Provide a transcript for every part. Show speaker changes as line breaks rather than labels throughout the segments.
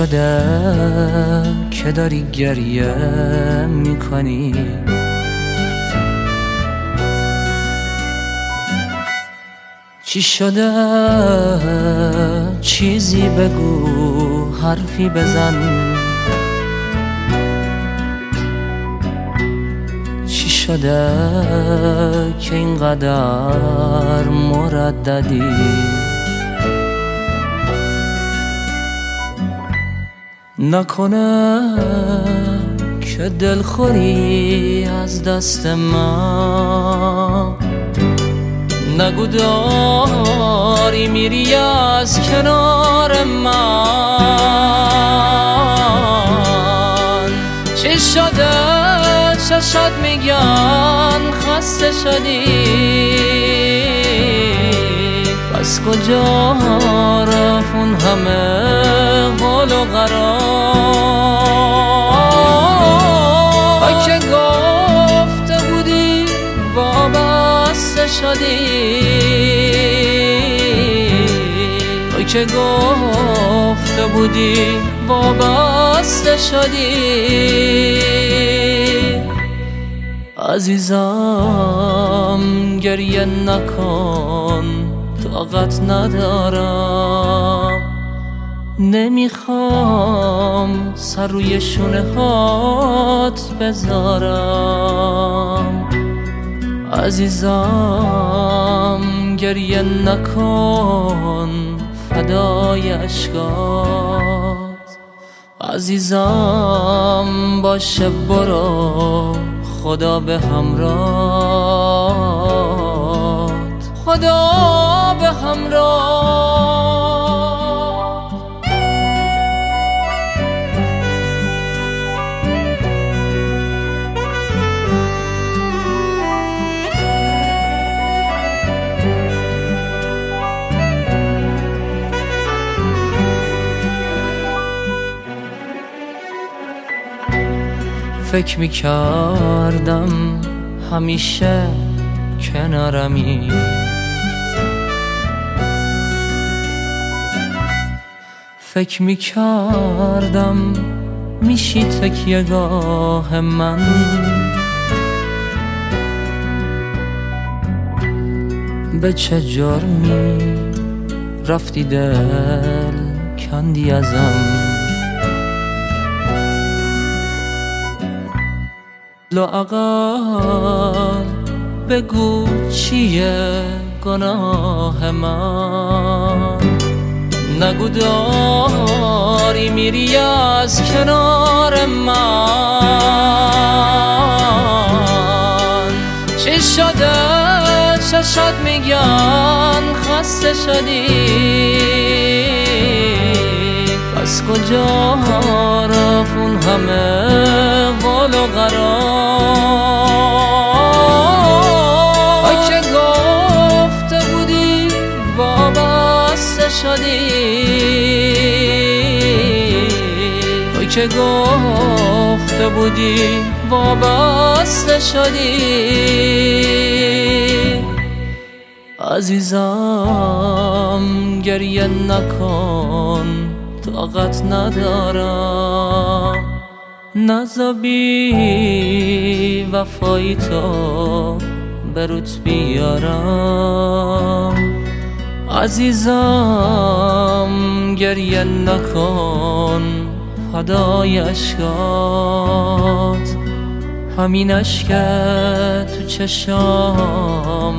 شده که داری گریه میکنی؟ چی شده؟ چیزی بگو، حرفی بزن. چی شده که اینقدر مرددی؟ نکنه که دلخوری از دست من؟ نگو داری میری از کنار من. چی شده چشات میگن خسته شدی؟ پس کجا رفت اون همه قول و قرار که گفته بودی وابسته شدی؟ که گفته بودی وابسته شدی؟ عزیزم گریه نکن، طاقت ندارم. نمیخوام سر روی شونه هات بذارم. عزیزم گریه نکن، فدای اشکات. عزیزم باشه برو، خدا به همراهت، خدا به همراهت. فکر میکردم همیشه کنارمی، فکر میکردم میشی تکیه‌گاه من. به چه جرمی رفتی دل کندی ازم؟ لااقل بگو چیه گناه من؟ نگو داری میری از کنار من. چی شده چشات میگن خسته شدی؟ پس کجا رفت اون همه قول و قرار که گفته بودی وابسته شدی؟ که گفته بودی وابسته شدی؟ عزیزم گریه نکن، طاقت ندارم. نذابی وفایی تو بروت بیارم. عزیزم گریه نکن، فدای اشکات. همین اشکت تو چشام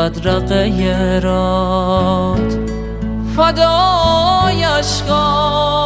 بدرقه رات، فدای اشکات.